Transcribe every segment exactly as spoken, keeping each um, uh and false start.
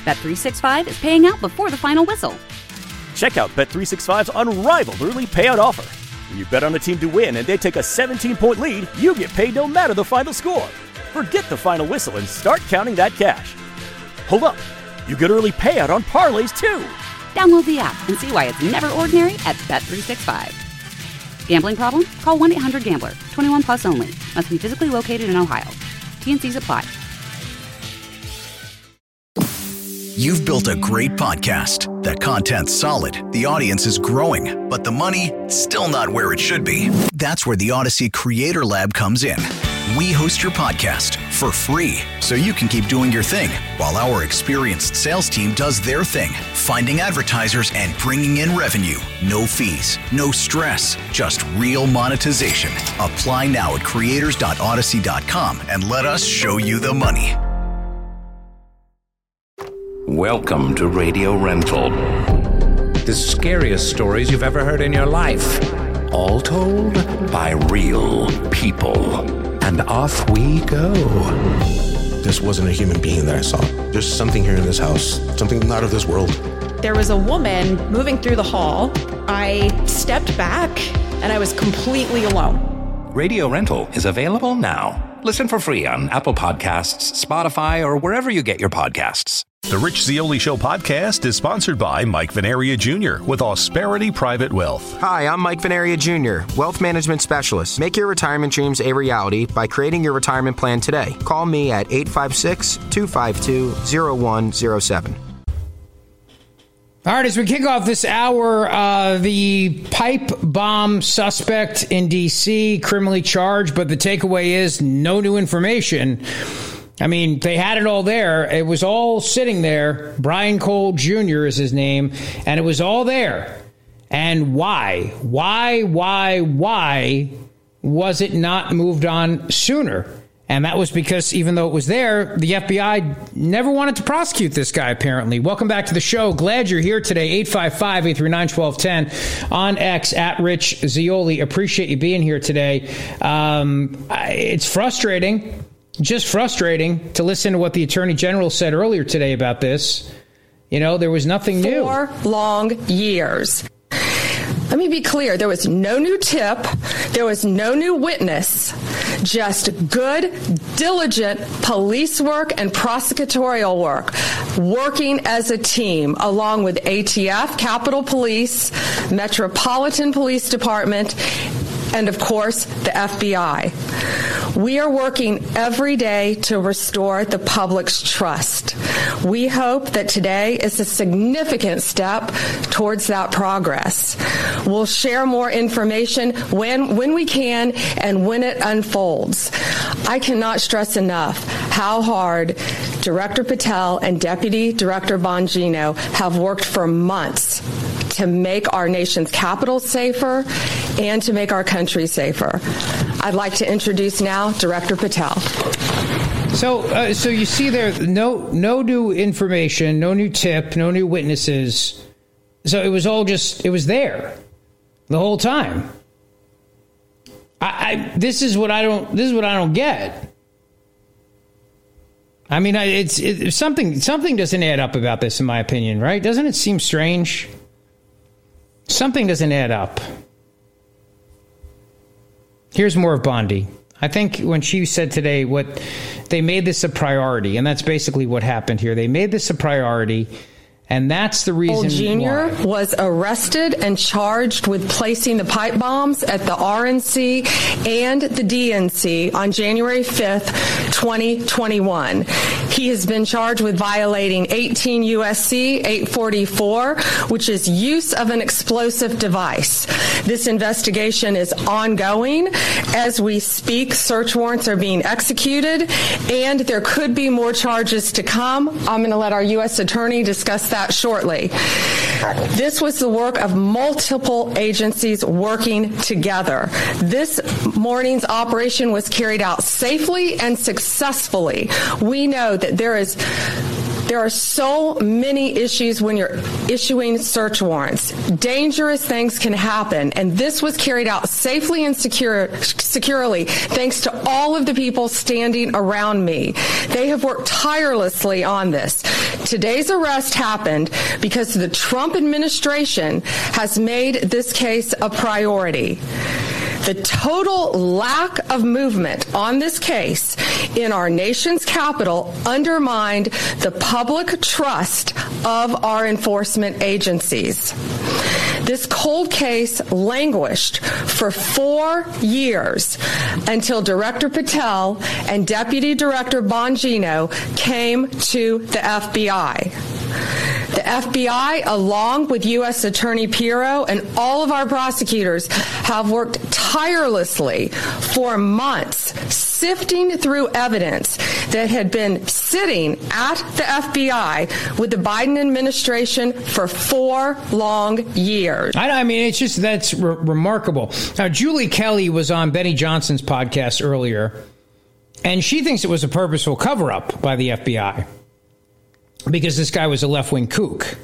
Bet three sixty-five is paying out before the final whistle. Check out Bet three sixty-five's unrivaled early payout offer. When you bet on a team to win and they take a seventeen-point lead, you get paid no matter the final score. Forget the final whistle and start counting that cash. Hold up. You get early payout on parlays, too. Download the app and see why it's never ordinary at Bet three sixty-five. Gambling problem? Call one eight hundred gambler. twenty-one plus only. Must be physically located in Ohio. T N Cs apply. You've built a great podcast. The content's solid, the audience is growing, but the money, still not where it should be. That's where the Odyssey Creator Lab comes in. We host your podcast for free, so you can keep doing your thing, while our experienced sales team does their thing, finding advertisers and bringing in revenue. No fees, no stress, just real monetization. Apply now at creators dot odyssey dot com and let us show you the money. Welcome to Radio Rental. The scariest stories you've ever heard in your life. All told by real people. And off we go. This wasn't a human being that I saw. There's something here in this house. Something not of this world. There was a woman moving through the hall. I stepped back and I was completely alone. Radio Rental is available now. Listen for free on Apple Podcasts, Spotify, or wherever you get your podcasts. The Rich Zeoli Show podcast is sponsored by Mike Venaria Junior with Ausperity Private Wealth. Hi, I'm Mike Venaria Junior, Wealth Management Specialist. Make your retirement dreams a reality by creating your retirement plan today. Call me at eight five six, two five two, zero one zero seven. All right, as we kick off this hour, uh, the pipe bomb suspect in D C criminally charged, but the takeaway is no new information. I mean, they had it all there. It was all sitting there. Brian Cole Junior is his name, and it was all there. And why? Why, why, why was it not moved on sooner? And that was because even though it was there, the F B I never wanted to prosecute this guy, apparently. Welcome back to the show. Glad you're here today. eight five five, eight three nine, one two one zero on X at Rich Zeoli. Appreciate you being here today. Um, it's frustrating. Just frustrating to listen to what the Attorney General said earlier today about this. You know, there was nothing new. Four long years. Let me be clear. There was no new tip. There was no new witness. Just good, diligent police work and prosecutorial work, working as a team along with A T F, Capitol Police, Metropolitan Police Department, and of course, the F B I. We are working every day to restore the public's trust. We hope that today is a significant step towards that progress. We'll share more information when, when we can and when it unfolds. I cannot stress enough how hard Director Patel and Deputy Director Bongino have worked for months to make our nation's capital safer and to make our country safer. I'd like to introduce now Director Patel. So, uh, so you see there, no, no new information, no new tip, no new witnesses. So it was all just, it was there the whole time. I, I this is what I don't, this is what I don't get. I mean, it's it, something, something doesn't add up about this, in my opinion, right? Doesn't it seem strange? Something doesn't add up. Here's more of Bondi. I think when she said today what they made this a priority, and that's basically what happened here. They made this a priority, and that's the reason Cole Junior why. was arrested and charged with placing the pipe bombs at the R N C and the D N C on January fifth, twenty twenty-one. He has been charged with violating eighteen U S C eight forty-four, which is use of an explosive device. This investigation is ongoing. As we speak, search warrants are being executed, and there could be more charges to come. I'm going to let our U S attorney discuss that shortly. This was the work of multiple agencies working together. This morning's operation was carried out safely and successfully. We know that there is There are so many issues when you're issuing search warrants. Dangerous things can happen, and this was carried out safely and secure, securely thanks to all of the people standing around me. They have worked tirelessly on this. Today's arrest happened because the Trump administration has made this case a priority. The total lack of movement on this case in our nation's capital undermined the public trust of our enforcement agencies. This cold case languished for four years until Director Patel and Deputy Director Bongino came to the F B I. The F B I, along with U S Attorney Pirro and all of our prosecutors, have worked tirelessly for months, sifting through evidence that had been sitting at the F B I with the Biden administration for four long years. I, I mean, it's just, that's re- remarkable. Now, Julie Kelly was on Benny Johnson's podcast earlier, and she thinks it was a purposeful cover-up by the F B I. Because this guy was a left-wing kook.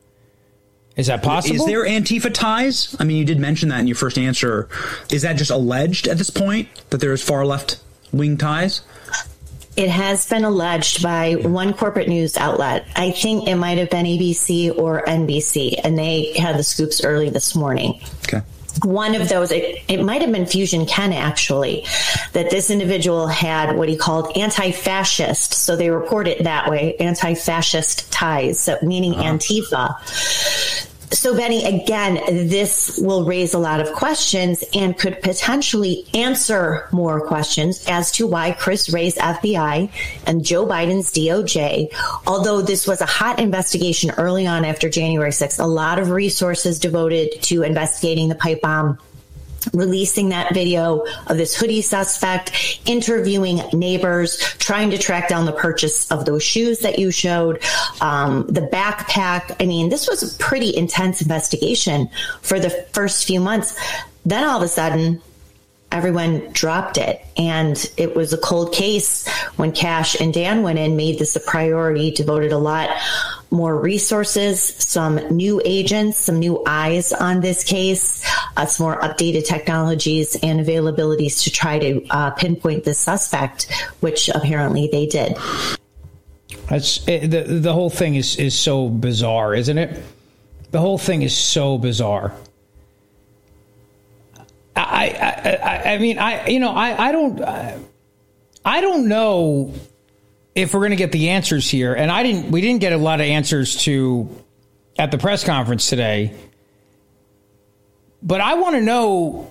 Is that possible? Is there Antifa ties? I mean, you did mention that in your first answer. Is that just alleged at this point, that there's far left-wing ties? It has been alleged by one corporate news outlet. I think it might have been A B C or N B C, and they had the scoops early this morning. Okay. One of those, it, it might have been Fusion Ken, actually, that this individual had what he called anti-fascist. So they report it that way, anti-fascist ties, so meaning uh-huh. Antifa. So, Benny, again, this will raise a lot of questions and could potentially answer more questions as to why Chris Wray's F B I and Joe Biden's D O J, although this was a hot investigation early on after January sixth, a lot of resources devoted to investigating the pipe bomb, releasing that video of this hoodie suspect, interviewing neighbors, trying to track down the purchase of those shoes that you showed, um, the backpack. I mean, this was a pretty intense investigation for the first few months. Then all of a sudden, everyone dropped it. And it was a cold case when Cash and Dan went in, made this a priority, devoted a lot more resources, some new agents, some new eyes on this case, uh, some more updated technologies and availabilities to try to uh, pinpoint the suspect, which apparently they did. That's it, the the whole thing is is so bizarre, isn't it? The whole thing is so bizarre. I I I, I mean I you know I I don't I, I don't know if we're going to get the answers here, and I didn't. We didn't get a lot of answers to at the press conference today. But I want to know.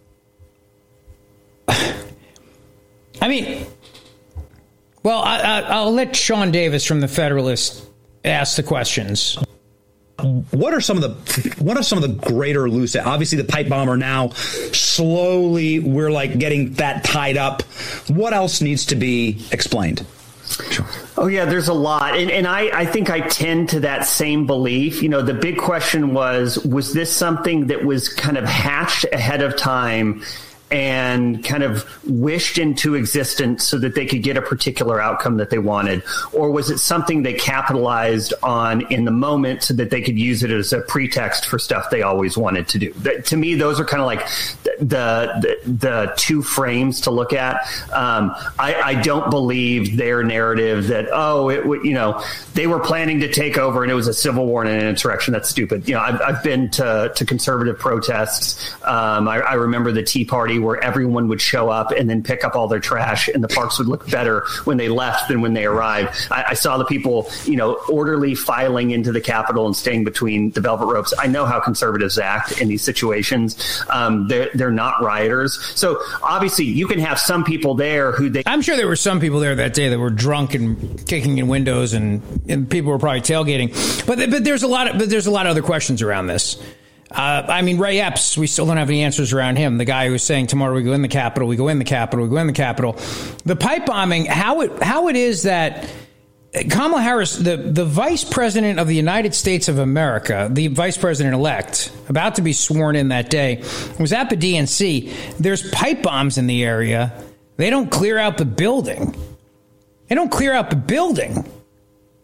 I mean, well, I, I, I'll let Sean Davis from the Federalist ask the questions. What are some of the what are some of the greater loose? Obviously, the pipe bomber now slowly we're like getting that tied up. What else needs to be explained? Sure. Oh, yeah, there's a lot. And, and I, I think I tend to that same belief. You know, the big question was, was this something that was kind of hatched ahead of time and kind of wished into existence so that they could get a particular outcome that they wanted? Or was it something they capitalized on in the moment so that they could use it as a pretext for stuff they always wanted to do? That, to me, those are kind of like the, the the two frames to look at. Um, I, I don't believe their narrative that, oh, it you know, they were planning to take over and it was a civil war and an insurrection. That's stupid. You know, I've, I've been to, to conservative protests. Um, I, I remember the Tea Party, where everyone would show up and then pick up all their trash, and the parks would look better when they left than when they arrived. I, I saw the people, you know, orderly filing into the Capitol and staying between the velvet ropes. I know how conservatives act in these situations. Um, they're, they're not rioters. So obviously you can have some people there who they... I'm sure there were some people there that day that were drunk and kicking in windows, and, and people were probably tailgating. But, but there's a lot of, but there's a lot of other questions around this. Uh, I mean, Ray Epps, we still don't have any answers around him. The guy who was saying tomorrow we go in the Capitol, we go in the Capitol, we go in the Capitol. The pipe bombing, how it how it is that Kamala Harris, the, the vice president of the United States of America, the vice president-elect, about to be sworn in that day, was at the D N C. There's pipe bombs in the area. They don't clear out the building. They don't clear out the building.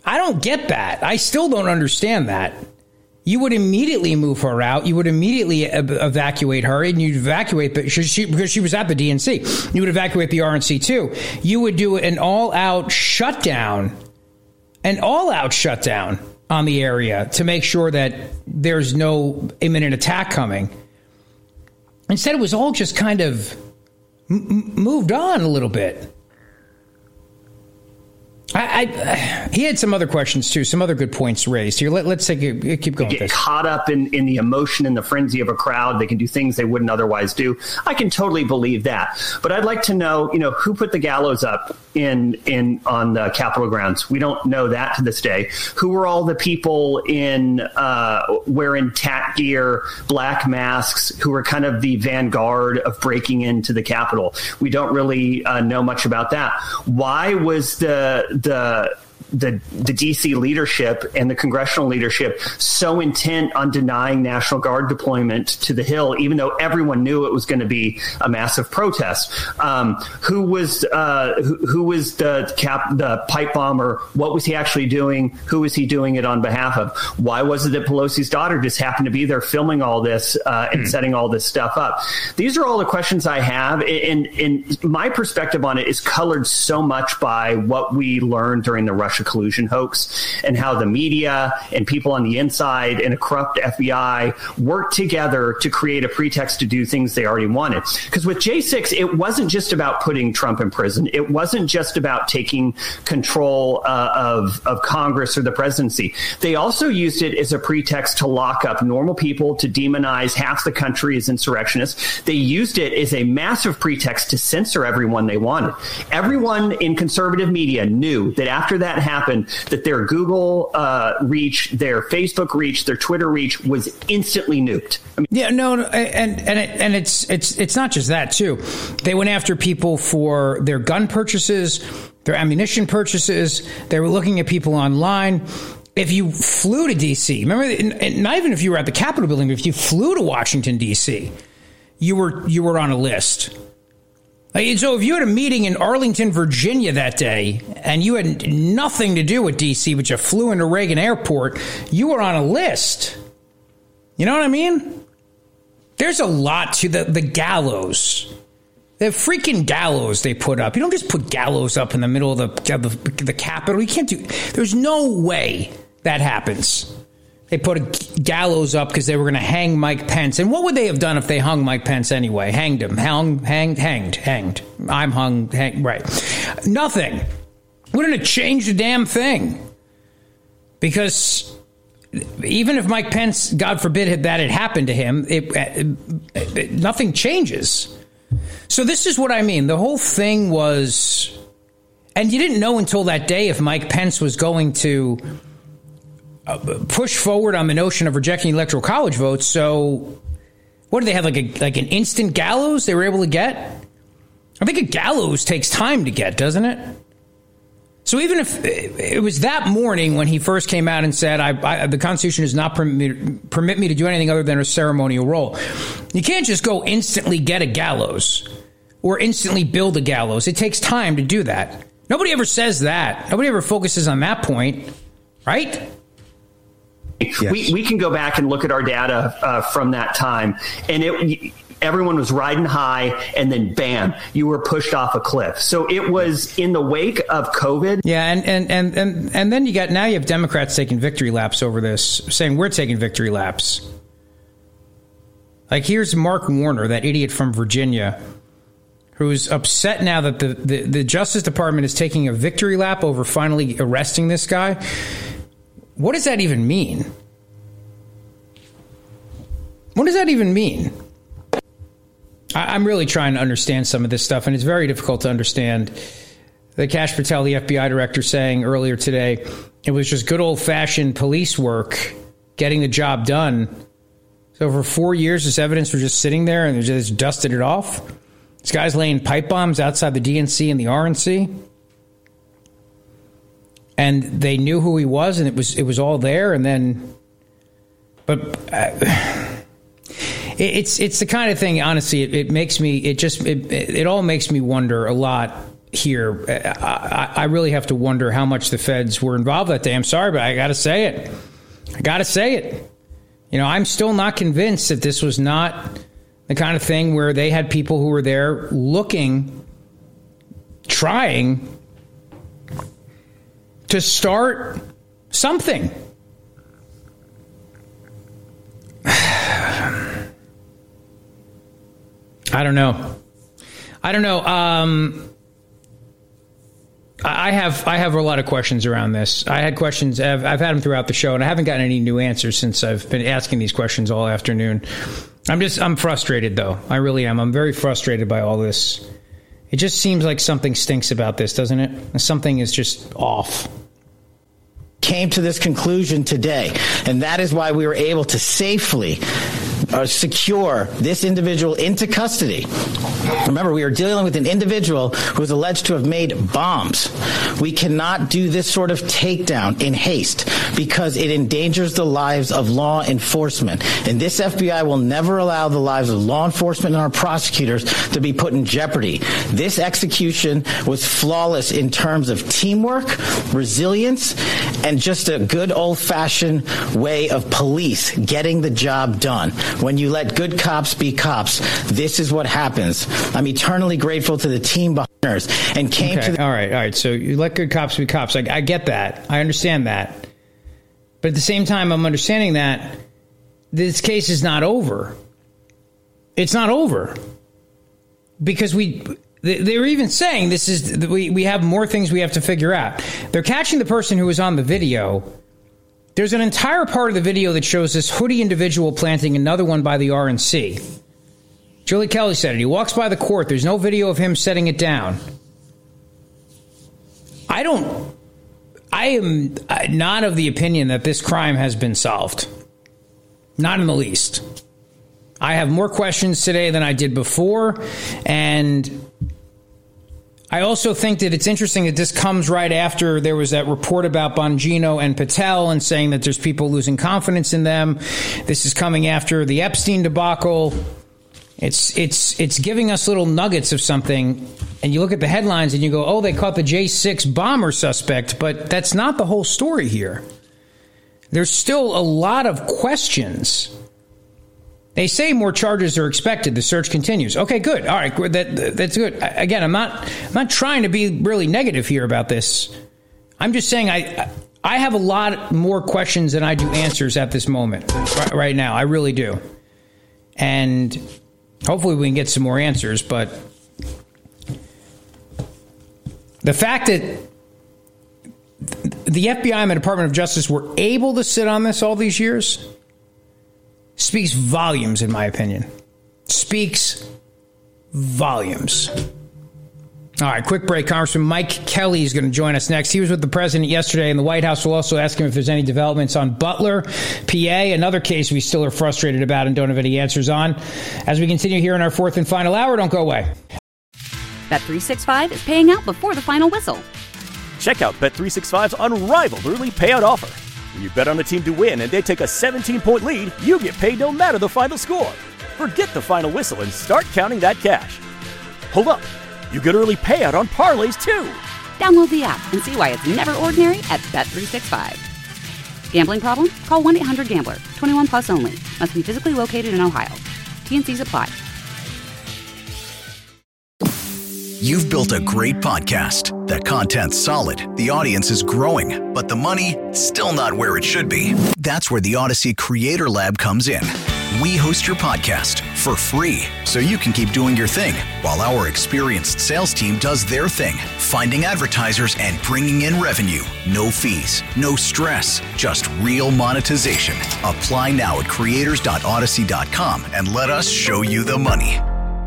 I don't get that. I still don't understand that. You would immediately move her out. You would immediately ev- evacuate her, and you'd evacuate but she, she, because she was at the D N C. You would evacuate the R N C too. You would do an all-out shutdown, an all-out shutdown on the area to make sure that there's no imminent attack coming. Instead, it was all just kind of m- moved on a little bit. I, I, he had some other questions, too, some other good points raised here. Let, let's take a, keep going they with get this. Caught up in, in the emotion and the frenzy of a crowd. They can do things they wouldn't otherwise do. I can totally believe that. But I'd like to know, you know, who put the gallows up in in on the Capitol grounds? We don't know that to this day. Who were all the people in uh, wearing tack gear, black masks, who were kind of the vanguard of breaking into the Capitol? We don't really uh, know much about that. Why was the the the the D C leadership and the congressional leadership so intent on denying National Guard deployment to the Hill, even though everyone knew it was going to be a massive protest? Um, who was uh, who, who was the cap the pipe bomber? What was he actually doing? Who was he doing it on behalf of? Why was it that Pelosi's daughter just happened to be there filming all this uh, and setting all this stuff up? These are all the questions I have, and, and my perspective on it is colored so much by what we learned during the Russia collusion hoax and how the media and people on the inside and a corrupt F B I worked together to create a pretext to do things they already wanted. Because with J six, it wasn't just about putting Trump in prison. It wasn't just about taking control uh, of, of Congress or the presidency. They also used it as a pretext to lock up normal people, to demonize half the country as insurrectionists. They used it as a massive pretext to censor everyone they wanted. Everyone in conservative media knew that after that happened, that their Google uh, reach, their Facebook reach, their Twitter reach was instantly nuked. I mean, yeah, no, no, and and it, and it's it's it's not just that too. They went after people for their gun purchases, their ammunition purchases. They were looking at people online. If you flew to D C, remember, not even if you were at the Capitol building, but if you flew to Washington D C, you were you were on a list. So if you had a meeting in Arlington, Virginia that day, and you had nothing to do with D C, but you flew into Reagan Airport, you were on a list. You know what I mean? There's a lot to the, the gallows. The freaking gallows they put up. You don't just put gallows up in the middle of the, the, the Capitol. You can't do... There's no way that happens. They put a gallows up because they were going to hang Mike Pence. And what would they have done if they hung Mike Pence anyway? Hanged him. Hung, hanged, hanged, hanged. I'm hung, hanged. Right. Nothing. Wouldn't have changed a damn thing. Because even if Mike Pence, God forbid, that had happened to him, it, it, it, nothing changes. So this is what I mean. The whole thing was... And you didn't know until that day if Mike Pence was going to... Uh, push forward on the notion of rejecting electoral college votes. So what do they have, like a like an instant gallows they were able to get? I think a gallows takes time to get, doesn't it? So even if it was that morning when he first came out and said, I, I, the Constitution does not permit me, permit me to do anything other than a ceremonial role, you can't just go instantly get a gallows or instantly build a gallows. It takes time to do that. Nobody ever says that. Nobody ever focuses on that point, right? Yes. We we can go back and look at our data uh, from that time, and it everyone was riding high, and then bam, you were pushed off a cliff. So it was in the wake of COVID. Yeah, and and and and, and then you got now you have Democrats taking victory laps over this, saying we're taking victory laps. Like here's Mark Warner, that idiot from Virginia, who's upset now that the, the, the Justice Department is taking a victory lap over finally arresting this guy. What does that even mean? What does that even mean? I, I'm really trying to understand some of this stuff, and it's very difficult to understand. The Kash Patel, the F B I director, saying earlier today, it was just good old-fashioned police work, getting the job done. So for four years, this evidence was just sitting there, and they just dusted it off. This guy's laying pipe bombs outside the D N C and the R N C. And they knew who he was, and it was it was all there. And then, but uh, it, it's it's the kind of thing. Honestly, it, it makes me it just it, it all makes me wonder a lot here. I, I really have to wonder how much the feds were involved that day. I'm sorry, but I got to say it. I got to say it. You know, I'm still not convinced that this was not the kind of thing where they had people who were there looking, trying to start something. I don't know. I don't know. Um, I have I have a lot of questions around this. I had questions. I've, I've had them throughout the show, and I haven't gotten any new answers since I've been asking these questions all afternoon. I'm just I'm frustrated, though. I really am. I'm very frustrated by all this. It just seems like something stinks about this, doesn't it? Something is just off. Came to this conclusion today, and that is why we were able to safely uh, secure this individual into custody. Remember, we are dealing with an individual who is alleged to have made bombs. We cannot do this sort of takedown in haste because it endangers the lives of law enforcement. And this F B I will never allow the lives of law enforcement and our prosecutors to be put in jeopardy. This execution was flawless in terms of teamwork, resilience, and just a good old-fashioned way of police getting the job done. When you let good cops be cops, this is what happens. I'm eternally grateful to the team behind us and came okay. to the- all right, all right. So you let good cops be cops. I, I get that. I understand that. But at the same time, I'm understanding that this case is not over. It's not over. Because we... They're even saying this is we, we have more things we have to figure out. They're catching the person who was on the video. There's an entire part of the video that shows this hoodie individual planting another one by the R N C. Julie Kelly said it. He walks by the court. There's no video of him setting it down. I don't... I am not of the opinion that this crime has been solved. Not in the least. I have more questions today than I did before, and I also think that it's interesting that this comes right after there was that report about Bongino and Patel and saying that there's people losing confidence in them. This is coming after the Epstein debacle. It's it's it's giving us little nuggets of something, and you look at the headlines and you go, oh, they caught the J six bomber suspect, but that's not the whole story here. There's still a lot of questions. They say more charges are expected. The search continues. Okay, good. All right, that that's good. Again, I'm not I'm not trying to be really negative here about this. I'm just saying I I have a lot more questions than I do answers at this moment right, right now. I really do. And hopefully we can get some more answers, but the fact that the F B I and the Department of Justice were able to sit on this all these years speaks volumes, in my opinion. Speaks volumes. All right, quick break. Congressman Mike Kelly is going to join us next. He was with the president yesterday, and the White House will also ask him if there's any developments on Butler, P A, another case we still are frustrated about and don't have any answers on. As we continue here in our fourth and final hour, don't go away. Bet three sixty-five is paying out before the final whistle. Check out Bet three sixty-five's unrivaled early payout offer. When you bet on a team to win and they take a seventeen-point lead, you get paid no matter the final score. Forget the final whistle and start counting that cash. Hold up. You get early payout on parlays, too. Download the app and see why it's never ordinary at Bet three sixty-five. Gambling problem? Call one eight hundred gambler. twenty-one plus only. Must be physically located in Ohio. T N Cs apply. You've built a great podcast. That content's solid. The audience is growing. But the money, still not where it should be. That's where the Odyssey Creator Lab comes in. We host your podcast for free so you can keep doing your thing while our experienced sales team does their thing, finding advertisers and bringing in revenue. No fees, no stress, just real monetization. Apply now at creators dot odyssey dot com and let us show you the money.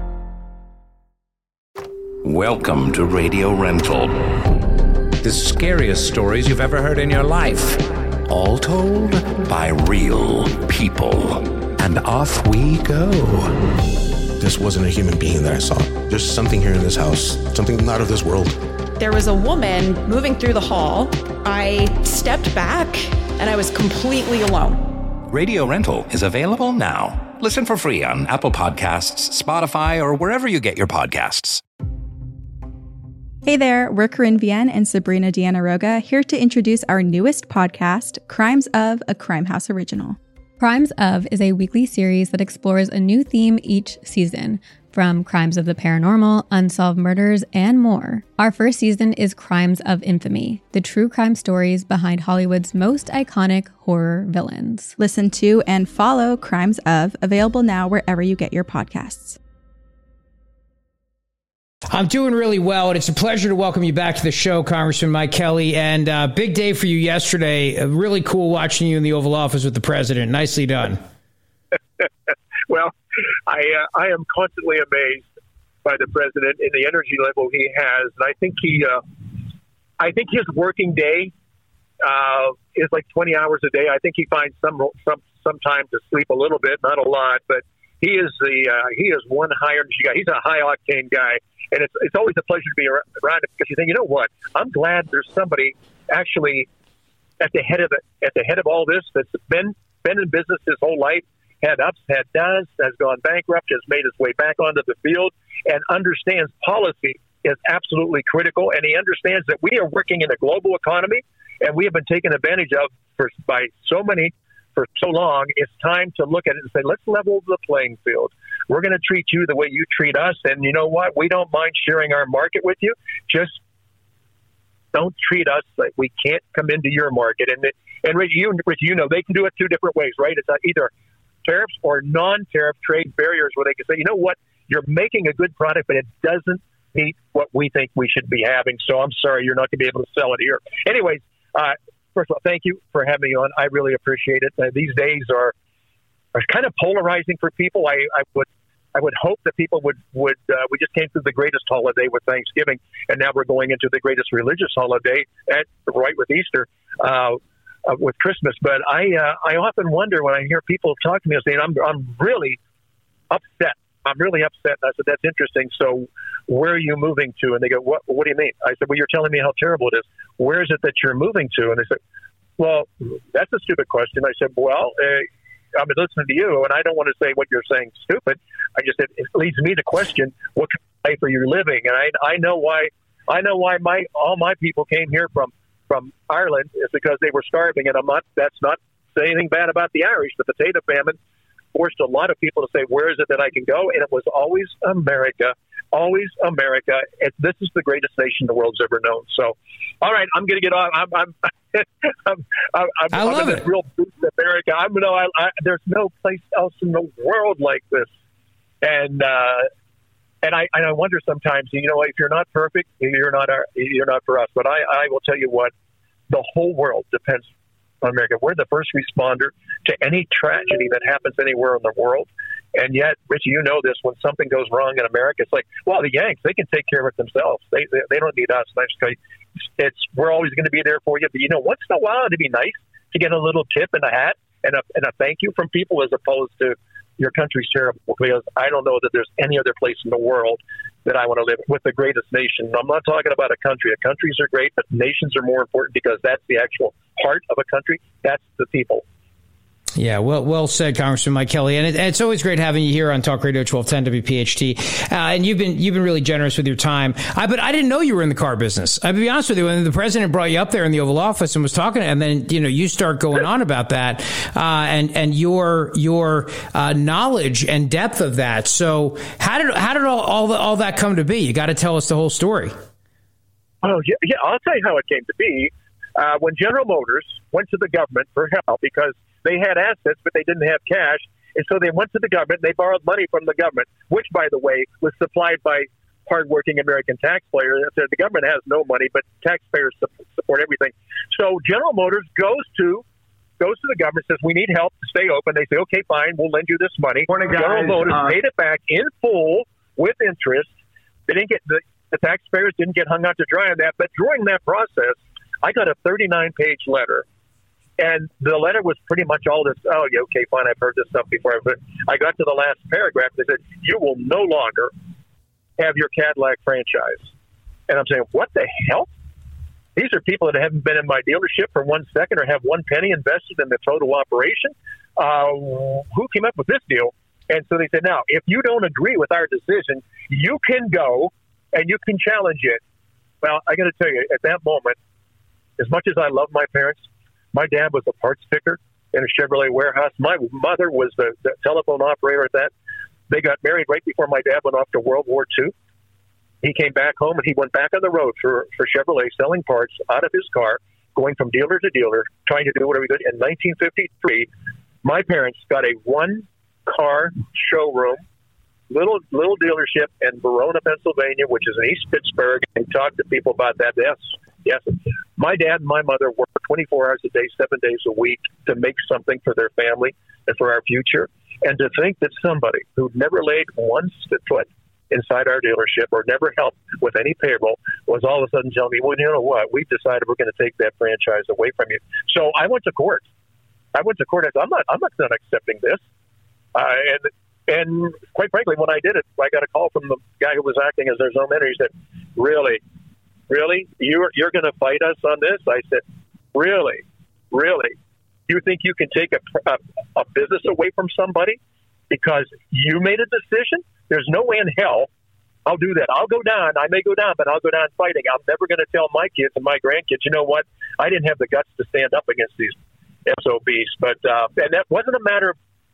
Welcome to Radio Rental. The scariest stories you've ever heard in your life. All told by real people. And off we go. This wasn't a human being that I saw. There's something here in this house, something not of this world. There was a woman moving through the hall. I stepped back and I was completely alone. Radio Rental is available now. Listen for free on Apple Podcasts, Spotify, or wherever you get your podcasts. Hey there, we're Corinne Vienne and Sabrina Deanna Roga, here to introduce our newest podcast, Crimes of, a Crime House original. Crimes of is a weekly series that explores a new theme each season, from crimes of the paranormal, unsolved murders, and more. Our first season is Crimes of Infamy, the true crime stories behind Hollywood's most iconic horror villains. Listen to and follow Crimes of, available now wherever you get your podcasts. I'm doing really well, and it's a pleasure to welcome you back to the show, Congressman Mike Kelly. And uh, big day for you yesterday. Uh, really cool watching you in the Oval Office with the president. Nicely done. Well, I uh, I am constantly amazed by the president and the energy level he has, and I think he, uh, I think his working day uh, is like twenty hours a day. I think he finds some some some time to sleep a little bit, not a lot, but he is the uh, he is one high energy guy. He's a high octane guy. And it's it's always a pleasure to be around him because you think, you know what? I'm glad there's somebody actually at the head of it, at the head of all this that's been been in business his whole life, had ups, had downs, has gone bankrupt, has made his way back onto the field, and understands policy is absolutely critical. And he understands that we are working in a global economy, and we have been taken advantage of for by so many for so long. It's time to look at it and say, let's level the playing field. We're going to treat you the way you treat us. And you know what? We don't mind sharing our market with you. Just don't treat us like we can't come into your market. And and Rich, you, Rich, you know, they can do it two different ways, right? It's either tariffs or non-tariff trade barriers where they can say, you know what? You're making a good product, but it doesn't meet what we think we should be having. So I'm sorry, you're not going to be able to sell it here. Anyways, uh, first of all, thank you for having me on. I really appreciate it. Uh, these days are are kind of polarizing for people. I, I would I would hope that people would, would uh, we just came through the greatest holiday with Thanksgiving, and now we're going into the greatest religious holiday, at, right with Easter, uh, uh, with Christmas. But I uh, I often wonder when I hear people talk to me and saying, I'm, I'm really upset. I'm really upset. And I said, that's interesting. So where are you moving to? And they go, what, what do you mean? I said, well, you're telling me how terrible it is. Where is it that you're moving to? And they said, well, that's a stupid question. I said, well, uh, I've been listening to you, and I don't want to say what you're saying stupid. I just it, it leads me to question what kind of life are you living, and I I know why I know why my all my people came here from from Ireland is because they were starving, and I'm not that's not saying anything bad about the Irish. The potato famine forced a lot of people to say, where is it that I can go? And it was always America, always America. It, this is the greatest nation the world's ever known. So, all right, I'm going to get on. I'm, I'm, I'm, I'm, I'm, I love I'm in it. this real boost in America. I'm no, I, I, there's no place else in the world like this. And uh, and I and I wonder sometimes, you know, if you're not perfect, you're not our, you're not for us. But I, I will tell you what, the whole world depends on America. We're the first responder to any tragedy that happens anywhere in the world. And yet, Richie, you know this, when something goes wrong in America, it's like, well, the Yanks, they can take care of it themselves. They they, they don't need us. And I just tell you, it's, we're always going to be there for you. But, you know, once in a while, it'd be nice to get a little tip in the hat and a, and a thank you from people as opposed to your country's terrible, because I don't know that there's any other place in the world that I want to live with the greatest nation. I'm not talking about a country. Countries are great, but nations are more important because that's the actual heart of a country. That's the people. Yeah, well, well said, Congressman Mike Kelly, and, it, and it's always great having you here on Talk Radio twelve ten W P H T. Uh, and you've been you've been really generous with your time. I, but I didn't know you were in the car business. I'll be honest with you. When the president brought you up there in the Oval Office and was talking, and then you know you start going on about that, uh, and and your your uh, knowledge and depth of that. So how did how did all all, the, all that come to be? You got to tell us the whole story. Oh yeah, yeah. I'll tell you how it came to be. Uh, when General Motors went to the government for help because they had assets, but they didn't have cash. And so they went to the government. They borrowed money from the government, which, by the way, was supplied by hardworking American taxpayers. The government has no money, but taxpayers support everything. So General Motors goes to goes to the government, says, we need help to stay open. They say, okay, fine, we'll lend you this money. Morning, guys. General Motors uh, paid it back in full with interest. They didn't get the, the taxpayers didn't get hung out to dry on that. But during that process, I got a thirty-nine page letter. And the letter was pretty much all this, oh, yeah, okay, fine, I've heard this stuff before. But I got to the last paragraph. They said, you will no longer have your Cadillac franchise. And I'm saying, what the hell? These are people that haven't been in my dealership for one second or have one penny invested in the total operation. Uh, who came up with this deal? And so they said, now, if you don't agree with our decision, you can go and you can challenge it Well, I got to tell you, at that moment, as much as I love my parents, my dad was a parts picker in a Chevrolet warehouse. My mother was the, the telephone operator at that. They got married right before my dad went off to World War Two. He came back home, and he went back on the road for, for Chevrolet, selling parts out of his car, going from dealer to dealer, trying to do whatever he did. In nineteen fifty-three, my parents got a one-car showroom, little little dealership in Verona, Pennsylvania, which is in East Pittsburgh, and talked to people about that. Yes, yes. My dad and my mother worked twenty-four hours a day, seven days a week to make something for their family and for our future. And to think that somebody who never laid one foot inside our dealership or never helped with any payroll was all of a sudden telling me, well, you know what, we've decided we're going to take that franchise away from you. So I went to court. I went to court. I said, I'm not, I'm not done accepting this. Uh, and and quite frankly, when I did it, I got a call from the guy who was acting as their zone manager. He said, really, really, you're you're going to fight us on this? I said, really, really? You think you can take a, a, a business away from somebody because you made a decision? There's no way in hell I'll do that. I'll go down. I may go down, but I'll go down fighting. I'm never going to tell my kids and my grandkids, you know what? I didn't have the guts to stand up against these S O Bs. But uh, and that wasn't a matter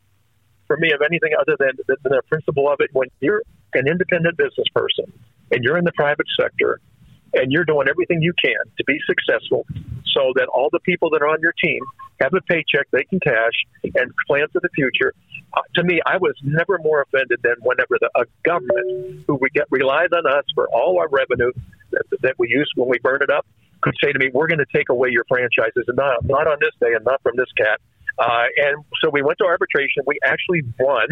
for me of anything other than the, the principle of it. When you're an independent business person and you're in the private sector and you're doing everything you can to be successful so that all the people that are on your team have a paycheck they can cash and plan for the future. Uh, to me, I was never more offended than whenever the, a government who we get relied on us for all our revenue that, that we use when we burn it up could say to me, we're going to take away your franchises, and not, not on this day and not from this cat. Uh, and so we went to arbitration. We actually won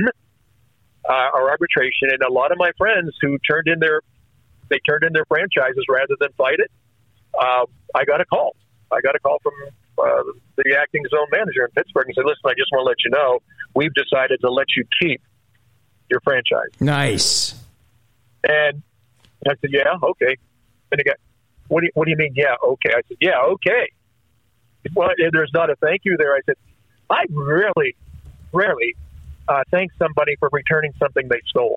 uh, our arbitration, and a lot of my friends who turned in their they turned in their franchises rather than fight it. Uh, I got a call. I got a call from uh, the acting zone manager in Pittsburgh and said, listen, I just want to let you know, we've decided to let you keep your franchise. Nice. And I said, yeah, okay. And he got, what do you, what do you mean, yeah, okay? I said, yeah, okay. Well, there's not a thank you there. I said, I really, rarely uh, thank somebody for returning something they stole.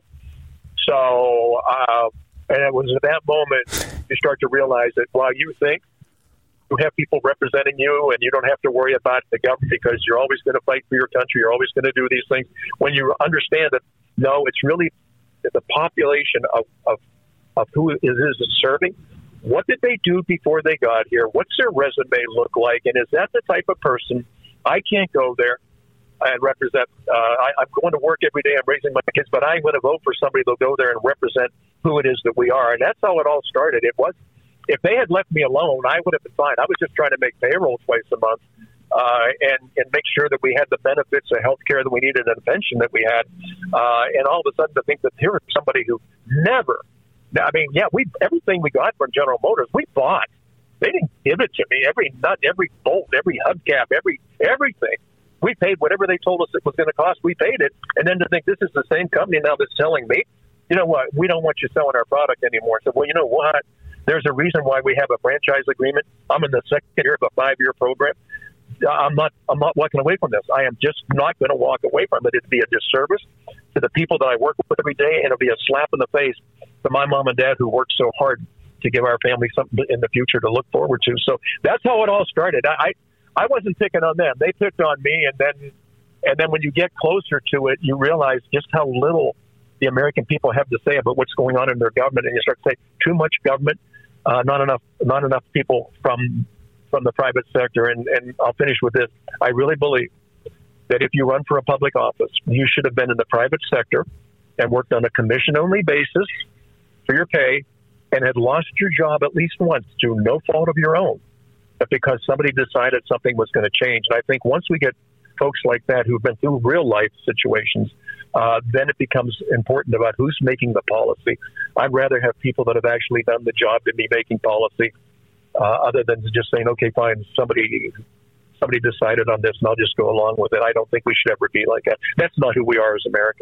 So, uh, and it was at that moment you start to realize that while you think you have people representing you and you don't have to worry about the government because you're always going to fight for your country, you're always going to do these things, when you understand that, no, it's really the population of, of, of who is, is serving. What did they do before they got here? What's their resume look like? And is that the type of person I can't go there and represent? Uh, I, I'm going to work every day. I'm raising my kids, but I'm going to vote for somebody that'll go there and represent who it is that we are. And that's how it all started. It was, if they had left me alone, I would have been fine. I was just trying to make payroll twice a month uh, and, and make sure that we had the benefits of health care that we needed and the pension that we had. Uh, and all of a sudden to think that here was somebody who never, I mean, yeah, we everything we got from General Motors, we bought. They didn't give it to me. Every nut, every bolt, every hubcap, every everything. We paid whatever they told us it was going to cost. We paid it. And then to think this is the same company now that's telling me, you know what, we don't want you selling our product anymore. So, well, you know what? There's a reason why we have a franchise agreement. I'm in the second year of a five-year program. I'm not I'm not walking away from this. I am just not going to walk away from it. It'd be a disservice to the people that I work with every day, and it'll be a slap in the face to my mom and dad who worked so hard to give our family something in the future to look forward to. So that's how it all started. I I wasn't picking on them. They picked on me, and then and then when you get closer to it, you realize just how little the American people have to say about what's going on in their government, and you start to say too much government, uh, not enough not enough people from from the private sector. And, and I'll finish with this. I really believe that if you run for a public office, you should have been in the private sector and worked on a commission-only basis for your pay and had lost your job at least once through no fault of your own, but because somebody decided something was going to change. And I think once we get folks like that who've been through real-life situations, uh, then it becomes important about who's making the policy. I'd rather have people that have actually done the job than be making policy, uh, other than just saying, okay, fine, somebody somebody decided on this and I'll just go along with it. I don't think we should ever be like that. That's not who we are as Americans.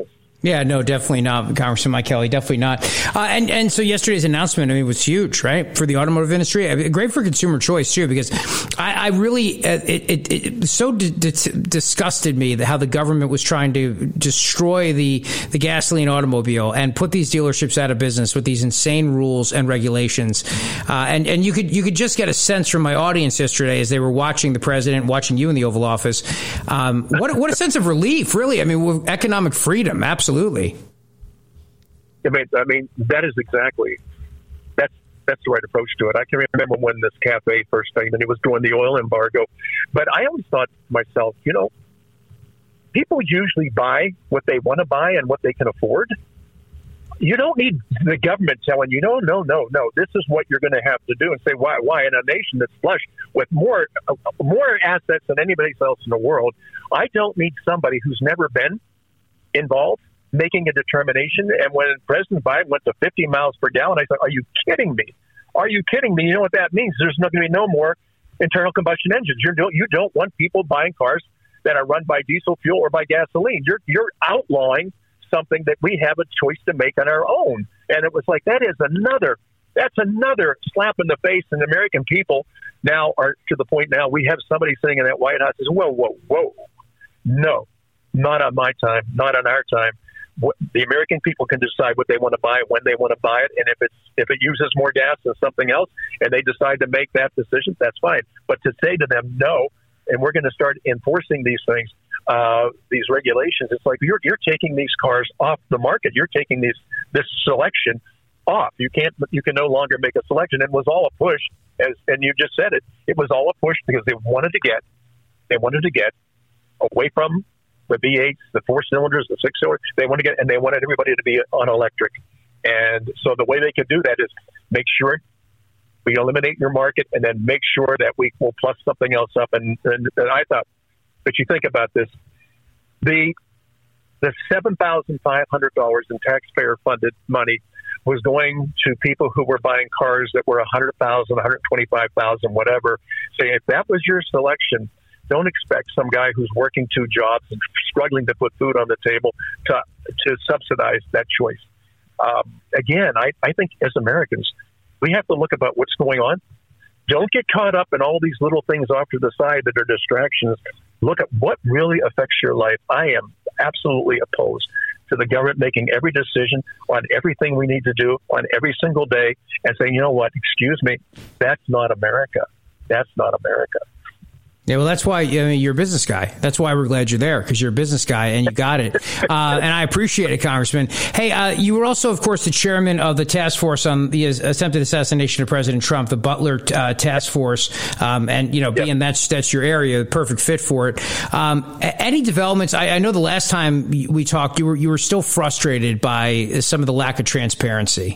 Yeah, no, definitely not, Congressman Mike Kelly, definitely not. Uh, and and so yesterday's announcement, I mean, was huge, right, for the automotive industry. I mean, great for consumer choice too, because I, I really uh, it, it, it so d- d- disgusted me that how the government was trying to destroy the the gasoline automobile and put these dealerships out of business with these insane rules and regulations. Uh, and and you could you could just get a sense from my audience yesterday as they were watching the president, watching you in the Oval Office. Um, what what a sense of relief, really. I mean, with economic freedom, absolutely. Absolutely. I mean, I mean, that is exactly, that's that's the right approach to it. I can remember when this cafe first came and it was doing the oil embargo. But I always thought to myself, you know, people usually buy what they want to buy and what they can afford. You don't need the government telling you, no, no, no, no, this is what you're going to have to do, and say, why, why? In a nation that's flush with more, uh, more assets than anybody else in the world, I don't need somebody who's never been involved making a determination. And when President Biden went to fifty miles per gallon, I thought, are you kidding me? Are you kidding me? You know what that means? There's not going to be no more internal combustion engines. You're, you don't want people buying cars that are run by diesel fuel or by gasoline. You're, you're outlawing something that we have a choice to make on our own. And it was like, that is another, that's another slap in the face. And the American people now are to the point now we have somebody sitting in that White House says, whoa, whoa, whoa. No, not on my time, not on our time. The American people can decide what they want to buy, when they want to buy it, and if it's if it uses more gas than something else, and they decide to make that decision, that's fine. But to say to them no, and we're going to start enforcing these things, uh, these regulations, it's like you're you're taking these cars off the market. You're taking these this selection off. You can't you can no longer make a selection. It was all a push, as and you just said it. It was all a push because they wanted to get they wanted to get away from the V eights, the four cylinders, the six cylinders. They want to get, and they wanted everybody to be on electric. And so the way they could do that is make sure we eliminate your market, and then make sure that we will plus something else up. And, and, and I thought, but you think about this, the the seven thousand five hundred dollars in taxpayer-funded money was going to people who were buying cars that were one hundred thousand dollars, one hundred twenty-five thousand dollars, whatever. Say, if that was your selection, don't expect some guy who's working two jobs and struggling to put food on the table to to subsidize that choice. Um, again, I, I think as Americans, we have to look about what's going on. Don't get caught up in all these little things off to the side that are distractions. Look at what really affects your life. I am absolutely opposed to the government making every decision on everything we need to do on every single day and saying, you know what, excuse me, that's not America. That's not America. Yeah, well, that's why I mean, you're a business guy. That's why we're glad you're there, because you're a business guy and you got it. Uh, and I appreciate it, Congressman. Hey, uh, you were also, of course, the chairman of the task force on the attempted assassination of President Trump, the Butler uh, Task Force. Um, and, you know, being yep. that's that's your area, perfect fit for it. Um, any developments? I, I know the last time we talked, you were you were still frustrated by some of the lack of transparency.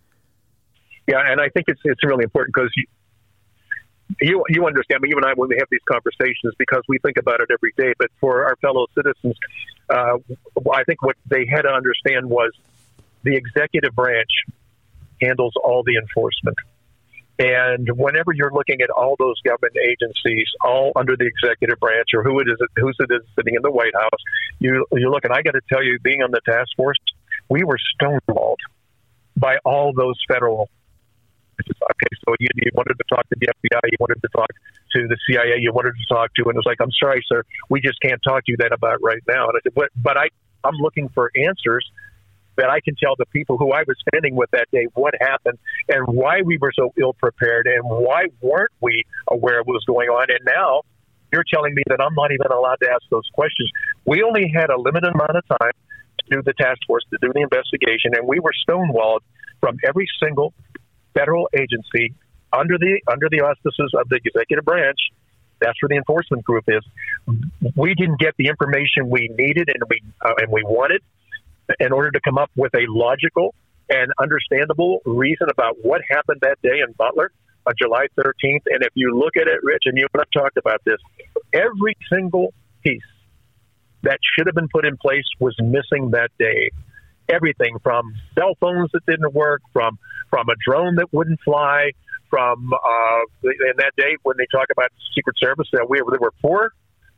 Yeah, and I think it's it's really important because you. You you understand, you and I, when we have these conversations, because we think about it every day, but for our fellow citizens, uh, I think what they had to understand was the executive branch handles all the enforcement. And whenever you're looking at all those government agencies, all under the executive branch, or who it is, who's it is sitting in the White House, you, you're looking, I got to tell you, being on the task force, we were stonewalled by all those federal. Okay, so you, you wanted to talk to the F B I, you wanted to talk to the C I A, you wanted to talk to, and it was like, I'm sorry, sir, we just can't talk to you that about right now. And I said, but, but I, I'm looking for answers that I can tell the people who I was standing with that day what happened and why we were so ill prepared and why weren't we aware of what was going on. And now you're telling me that I'm not even allowed to ask those questions. We only had a limited amount of time to do the task force, to do the investigation, and we were stonewalled from every single federal agency under the under the auspices of the executive branch. That's where the enforcement group is. We didn't get the information we needed and we uh, and we wanted in order to come up with a logical and understandable reason about what happened that day in Butler on July thirteenth. And if you look at it, Rich, and you and I talked about this, every single piece that should have been put in place was missing that day. Everything from cell phones that didn't work, from from a drone that wouldn't fly, from uh, and that day when they talk about Secret Service, that we there were four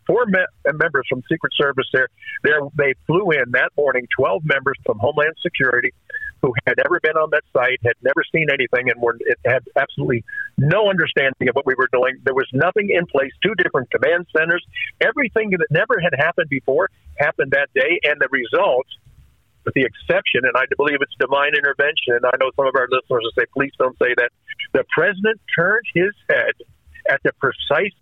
four me- members from Secret Service there. There, they flew in that morning, twelve members from Homeland Security who had never been on that site, had never seen anything, and were it had absolutely no understanding of what we were doing. There was nothing in place, two different command centers. Everything that never had happened before happened that day, and the result, with the exception, and I believe it's divine intervention, and I know some of our listeners will say, please don't say that, the president turned his head at the precise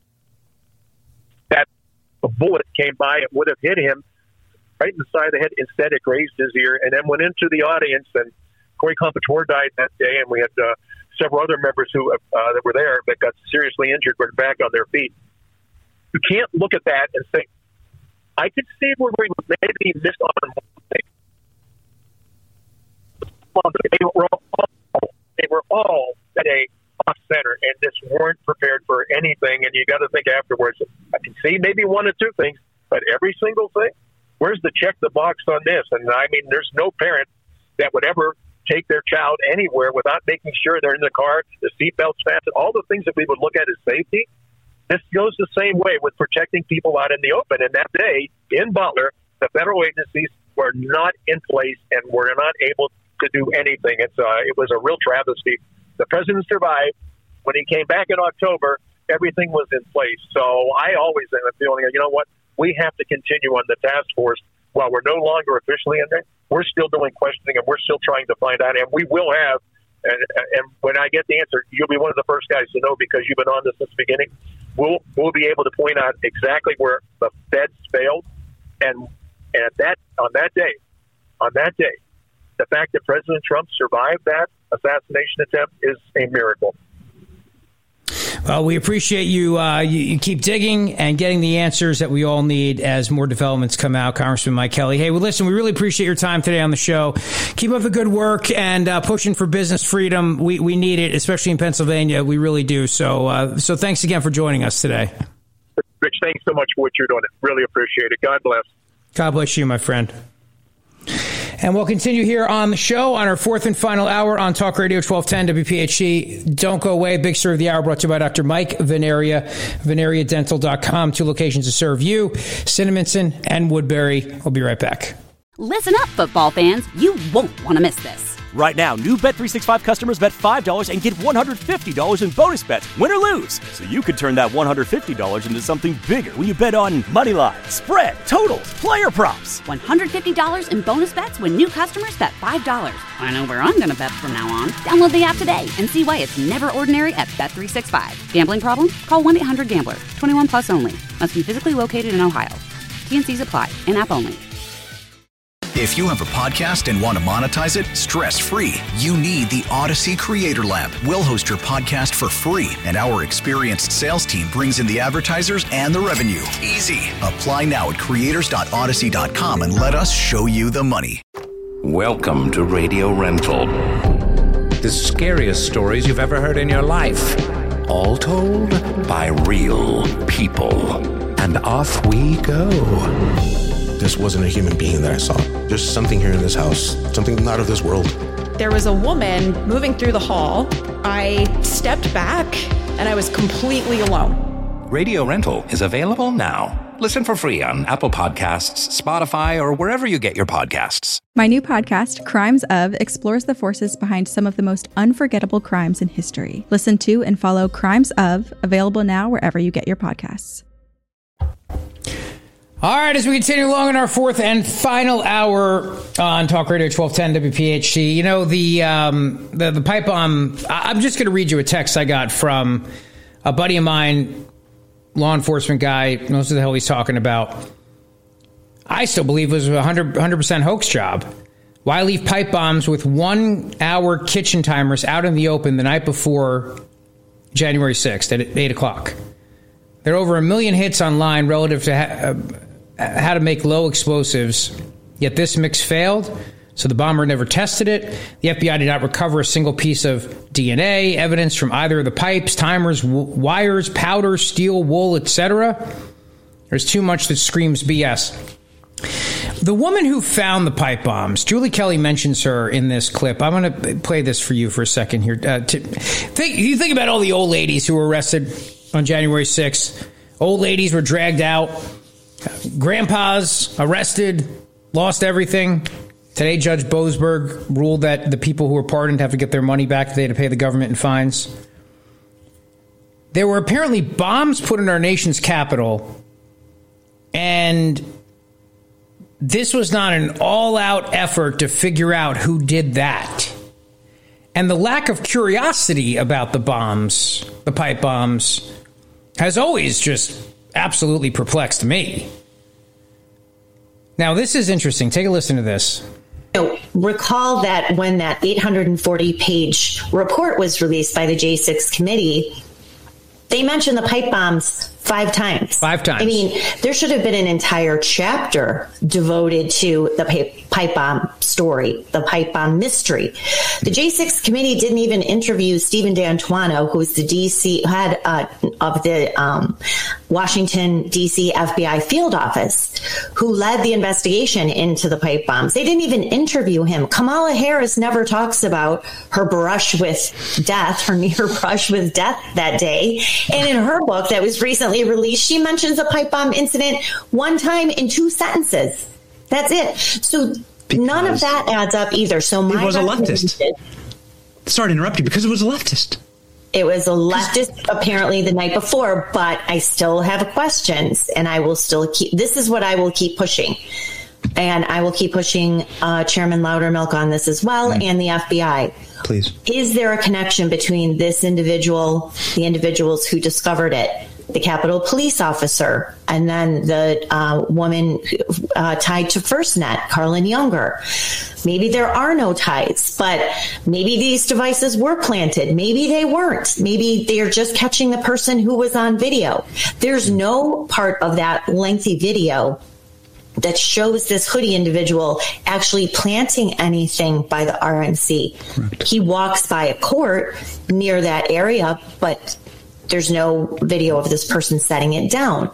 that a bullet came by, it would have hit him right in the side of the head. Instead, it grazed his ear and then went into the audience. And Corey Compatore died that day, and we had uh, several other members who uh, that were there that got seriously injured, but back on their feet. You can't look at that and think, I could see where we maybe missed on one thing. They were all, they were all that day off center and just weren't prepared for anything. And you got to think afterwards, I can see maybe one or two things, but every single thing, where's the check the box on this? And I mean, there's no parent that would ever take their child anywhere without making sure they're in the car, the seatbelt's fastened, all the things that we would look at as safety. This goes the same way with protecting people out in the open. And that day in Butler, the federal agencies were not in place and were not able to do anything. It's uh, it was a real travesty. The president survived. When he came back in October, everything was in place. So I always am feeling, you know what, we have to continue on the task force. While we're no longer officially in there, we're still doing questioning and we're still trying to find out. And we will have, and, and when I get the answer, you'll be one of the first guys to know because you've been on this since the beginning. We'll we'll be able to point out exactly where the feds failed, and and at that on that day, on that day, the fact that President Trump survived that assassination attempt is a miracle. Well, we appreciate you, uh, you. You keep digging and getting the answers that we all need as more developments come out, Congressman Mike Kelly. Hey, well, listen, we really appreciate your time today on the show. Keep up the good work and uh, pushing for business freedom. We we need it, especially in Pennsylvania. We really do. So, uh, so thanks again for joining us today. Rich, thanks so much for what you're doing. Really appreciate it. God bless. God bless you, my friend. And we'll continue here on the show on our fourth and final hour on Talk Radio twelve ten W P H C. Don't go away. Big story of the hour brought to you by Doctor Mike Veneria, veneria dental dot com. Two locations to serve you, Cinnaminson and Woodbury. We'll be right back. Listen up, football fans. You won't want to miss this. Right now, new Bet three sixty-five customers bet five dollars and get one hundred fifty dollars in bonus bets, win or lose. So you could turn that one hundred fifty dollars into something bigger when you bet on money line, spread, totals, player props. one hundred fifty dollars in bonus bets when new customers bet five dollars. I know where I'm going to bet from now on. Download the app today and see why it's never ordinary at Bet three sixty-five. Gambling problem? Call one eight hundred gambler. twenty-one plus only. Must be physically located in Ohio. T N Cs apply. In-app only. If you have a podcast and want to monetize it stress-free, you need the Odyssey Creator Lab. We'll host your podcast for free, and our experienced sales team brings in the advertisers and the revenue. Easy. Apply now at creators dot odyssey dot com and let us show you the money. Welcome to Radio Rental. The scariest stories you've ever heard in your life. All told by real people. And off we go. This wasn't a human being that I saw. There's something here in this house, something not of this world. There was a woman moving through the hall. I stepped back and I was completely alone. Radio Rental is available now. Listen for free on Apple Podcasts, Spotify, or wherever you get your podcasts. My new podcast, Crimes Of, explores the forces behind some of the most unforgettable crimes in history. Listen to and follow Crimes Of, available now wherever you get your podcasts. All right, as we continue along in our fourth and final hour on Talk Radio twelve ten W P H C, you know, the um, the, the pipe bomb, I'm just going to read you a text I got from a buddy of mine, law enforcement guy, knows what the hell he's talking about. I still believe it was a one hundred percent hoax job. Why leave pipe bombs with one-hour kitchen timers out in the open the night before January sixth at eight o'clock? There are over a million hits online relative to ha- uh, how to make low explosives, yet this mix failed, so the bomber never tested it. The F B I did not recover a single piece of D N A evidence from either of the pipes, timers, w- wires, powder, steel, wool, et cetera. There's too much that screams B S. The woman who found the pipe bombs, Julie Kelly mentions her in this clip. I'm going to play this for you for a second here. Uh, to, think, you think about all the old ladies who were arrested on January sixth, Old ladies were dragged out. Grandpas arrested, lost everything. Today, Judge Boasberg ruled that the people who were pardoned have to get their money back. They had to pay the government in fines. There were apparently bombs put in our nation's capital, and this was not an all-out effort to figure out who did that. And the lack of curiosity about the bombs, the pipe bombs, has always just absolutely perplexed me. Now, this is interesting. Take a listen to this. You know, recall that when that eight hundred forty page report was released by the J six committee, they mentioned the pipe bombs five times. Five times. I mean, there should have been an entire chapter devoted to the pipe, pipe bomb story, the pipe bomb mystery. The J six committee didn't even interview Stephen D'Antuono, who is the D C head uh, of the um, Washington, D C F B I field office, who led the investigation into the pipe bombs. They didn't even interview him. Kamala Harris never talks about her brush with death, her near brush with death that day. And in her book that was recently released, she mentions a pipe bomb incident one time in two sentences. That's it. So because none of that adds up either. So my it was a leftist. Sorry to interrupt you, because it was a leftist. It was a leftist apparently the night before, but I still have questions, and I will still keep. This is what I will keep pushing, and I will keep pushing uh, Chairman Loudermilk on this as well, mm. and the F B I. Please. Is there a connection between this individual, the individuals who discovered it, the Capitol Police officer, and then the uh, woman uh, tied to FirstNet, Carlin Younger? Maybe there are no ties, but maybe these devices were planted. Maybe they weren't. Maybe they're just catching the person who was on video. There's no part of that lengthy video that shows this hoodie individual actually planting anything by the R N C. Correct. He walks by a court near that area, but there's no video of this person setting it down.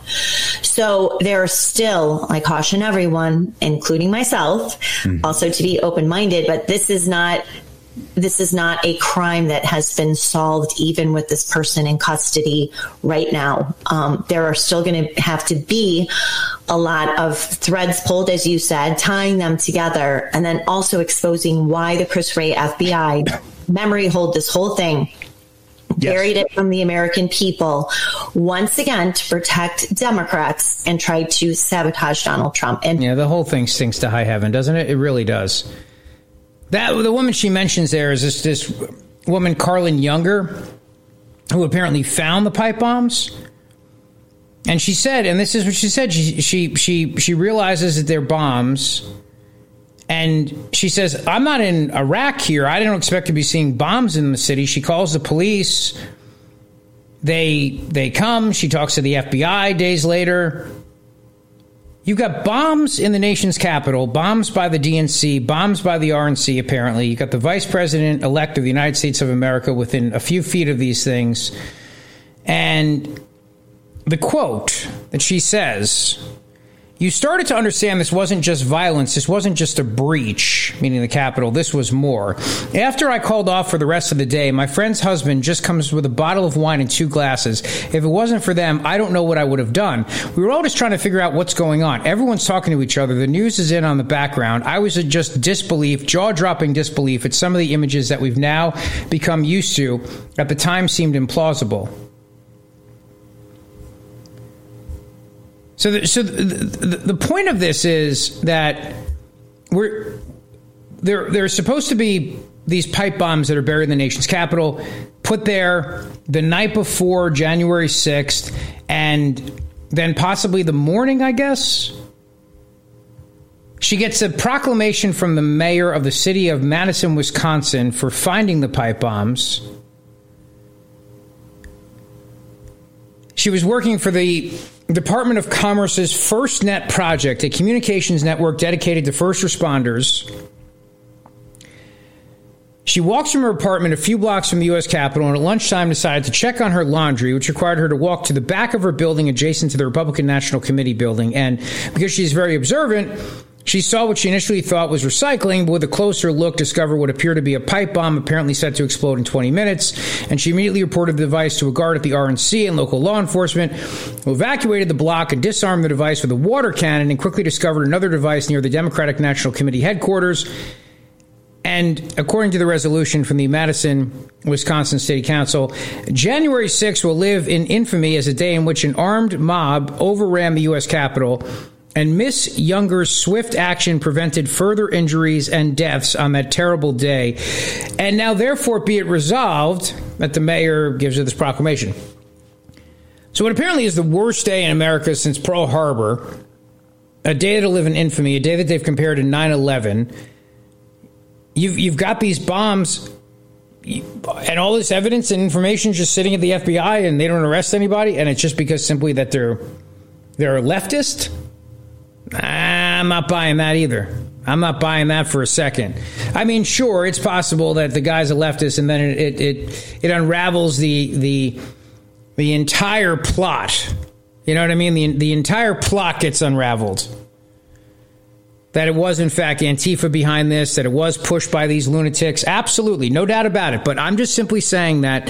So there are still, I caution everyone, including myself, mm-hmm. also to be open-minded, but this is not this is not a crime that has been solved even with this person in custody right now. Um, there are still going to have to be a lot of threads pulled, as you said, tying them together, and then also exposing why the Chris Wray F B I memory hold this whole thing. Yes. Buried it from the American people once again to protect Democrats and try to sabotage Donald Trump. And yeah, the whole thing stinks to high heaven, doesn't it? It really does. That the woman she mentions there is this this woman, Carlin Younger, who apparently found the pipe bombs. And she said, and this is what she said, she she she she realizes that they're bombs. And she says, I'm not in Iraq here. I didn't expect to be seeing bombs in the city. She calls the police. They they come. She talks to the F B I days later. You've got bombs in the nation's capital, bombs by the D N C, bombs by the R N C, apparently. You've got the vice president-elect of the United States of America within a few feet of these things. And the quote that she says, you started to understand this wasn't just violence. This wasn't just a breach, meaning the Capitol. This was more. After I called off for the rest of the day, my friend's husband just comes with a bottle of wine and two glasses. If it wasn't for them, I don't know what I would have done. We were all just trying to figure out what's going on. Everyone's talking to each other. The news is in on the background. I was just disbelief, jaw-dropping disbelief at some of the images that we've now become used to. At the time seemed implausible. So, the, so the, the, the point of this is that we're there. There's supposed to be these pipe bombs that are buried in the nation's capital, put there the night before January sixth, and then possibly the morning, I guess. She gets a proclamation from the mayor of the city of Madison, Wisconsin, for finding the pipe bombs. She was working for the Department of Commerce's FirstNet project, a communications network dedicated to first responders. She walks from her apartment a few blocks from the U S Capitol and at lunchtime decided to check on her laundry, which required her to walk to the back of her building adjacent to the Republican National Committee building. And because she's very observant, She saw what she initially thought was recycling, but with a closer look discovered what appeared to be a pipe bomb apparently set to explode in twenty minutes, and she immediately reported the device to a guard at the R N C and local law enforcement, who evacuated the block and disarmed the device with a water cannon and quickly discovered another device near the Democratic National Committee headquarters. And according to the resolution from the Madison, Wisconsin City Council, January sixth will live in infamy as a day in which an armed mob overran the U S Capitol, and Miss Younger's swift action prevented further injuries and deaths on that terrible day. And now, therefore, be it resolved that the mayor gives her this proclamation. So what apparently is the worst day in America since Pearl Harbor, a day that'll live in infamy, a day that they've compared to nine eleven. You've, you've got these bombs and all this evidence and information just sitting at the F B I, and they don't arrest anybody, and it's just because simply that they're they're a leftist? I'm not buying that either. I'm not buying that for a second. I mean, sure, it's possible that the guy's a leftist, and then it it it, it unravels the the the entire plot. You know what I mean? The the entire plot gets unraveled. That it was, in fact, Antifa behind this, that it was pushed by these lunatics. Absolutely, no doubt about it. But I'm just simply saying that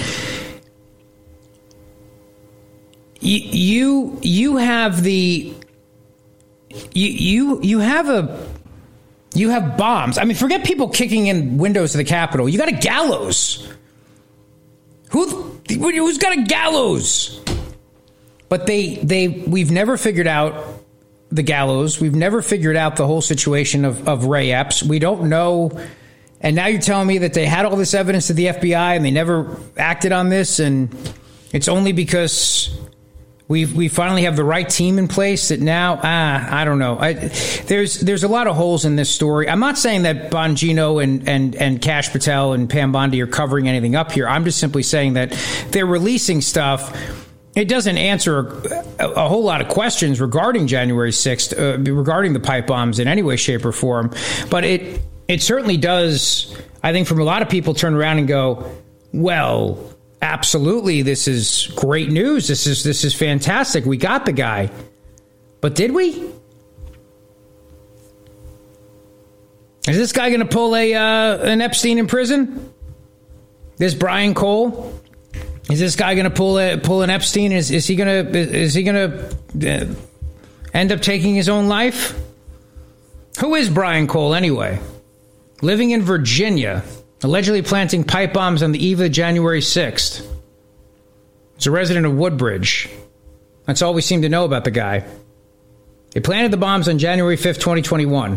you you, you have the you you you have a you have bombs. I mean, forget people kicking in windows of the Capitol. You got a gallows. Who who's got a gallows? But they they we've never figured out the gallows. We've never figured out the whole situation of, of Ray Epps. We don't know. And now you're telling me that they had all this evidence to the F B I and they never acted on this. And it's only because we we finally have the right team in place that now, ah, I don't know. I, there's there's a lot of holes in this story. I'm not saying that Bongino and, and, and Kash Patel and Pam Bondi are covering anything up here. I'm just simply saying that they're releasing stuff. It doesn't answer a, a whole lot of questions regarding January sixth, uh, regarding the pipe bombs in any way, shape, or form. But it it certainly does, I think, from a lot of people turn around and go, well, absolutely, this is great news. This is this is fantastic. We got the guy. But did we? Is this guy going to pull a uh, an Epstein in prison? This Brian Cole? Is this guy going to pull a, pull an Epstein? Is is he going to is he going to uh, end up taking his own life? Who is Brian Cole anyway? Living in Virginia, allegedly planting pipe bombs on the eve of January sixth. He's a resident of Woodbridge. That's all we seem to know about the guy. He planted the bombs on January fifth, twenty twenty-one.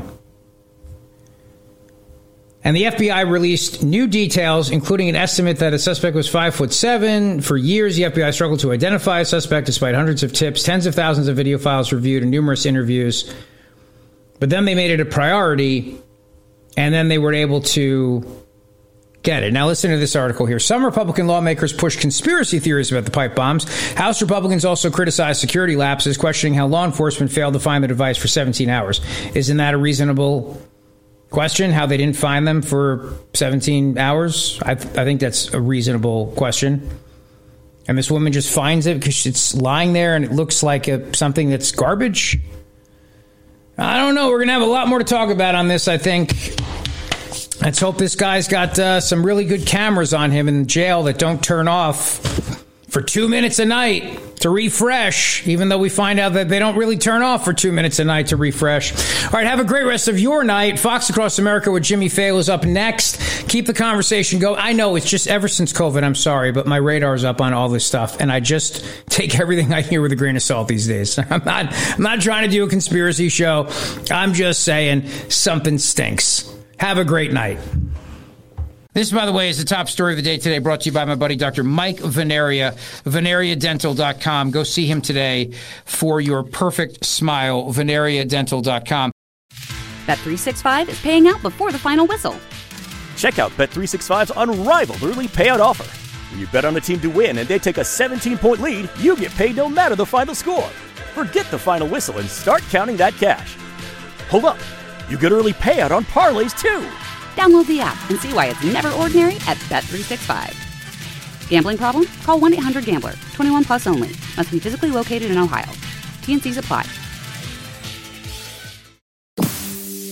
And the F B I released new details, including an estimate that a suspect was five foot seven. For years, the F B I struggled to identify a suspect despite hundreds of tips, tens of thousands of video files reviewed, and numerous interviews. But then they made it a priority, and then they were able to get it. Now listen to this article here. Some Republican lawmakers push conspiracy theories about the pipe bombs. House Republicans also criticized security lapses, questioning how law enforcement failed to find the device for seventeen hours. Isn't that a reasonable question, how they didn't find them for seventeen hours? I, th- I think that's a reasonable question. And this woman just finds it because it's lying there and it looks like a, something that's garbage. I don't know. We're going to have a lot more to talk about on this, I think. Let's hope this guy's got uh, some really good cameras on him in jail that don't turn off for two minutes a night to refresh, even though we find out that they don't really turn off for two minutes a night to refresh. All right, have a great rest of your night. Fox Across America with Jimmy Fail is up next. Keep the conversation going. I know it's just ever since COVID, I'm sorry, but my radar's up on all this stuff, and I just take everything I hear with a grain of salt these days. I'm not, I'm not trying to do a conspiracy show. I'm just saying something stinks. Have a great night. This, by the way, is the top story of the day today, brought to you by my buddy, Doctor Mike Veneria, veneria dental dot com. Go see him today for your perfect smile, veneria dental dot com. Bet three sixty-five is paying out before the final whistle. Check out Bet three sixty-five's unrivaled early payout offer. When you bet on a team to win and they take a seventeen-point lead, you get paid no matter the final score. Forget the final whistle and start counting that cash. Hold up. You get early payout on parlays, too. Download the app and see why it's never ordinary at Bet three sixty-five. Gambling problem? Call one eight hundred gambler. twenty-one plus only. Must be physically located in Ohio. T and C's apply.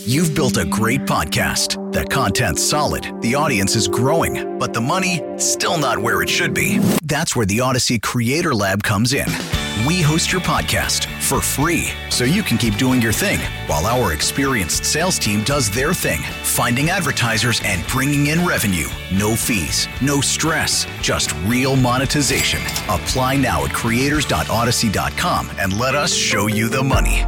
You've built a great podcast. The content's solid, the audience is growing, but the money, still not where it should be. That's where the Odyssey Creator Lab comes in. We host your podcast for free, so you can keep doing your thing, while our experienced sales team does their thing, finding advertisers and bringing in revenue. No fees, no stress, just real monetization. Apply now at creators dot odyssey dot com and let us show you the money.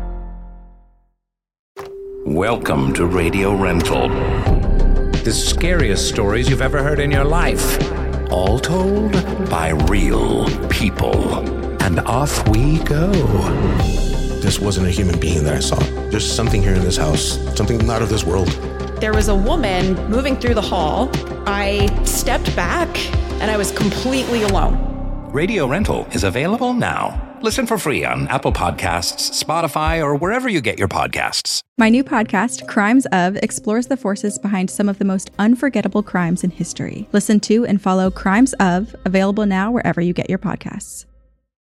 Welcome to Radio Rental. The scariest stories you've ever heard in your life. All told by real people. And off we go. This wasn't a human being that I saw. There's something here in this house, something not of this world. There was a woman moving through the hall. I stepped back and I was completely alone. Radio Rental is available now. Listen for free on Apple Podcasts, Spotify, or wherever you get your podcasts. My new podcast, Crimes Of, explores the forces behind some of the most unforgettable crimes in history. Listen to and follow Crimes Of, available now wherever you get your podcasts.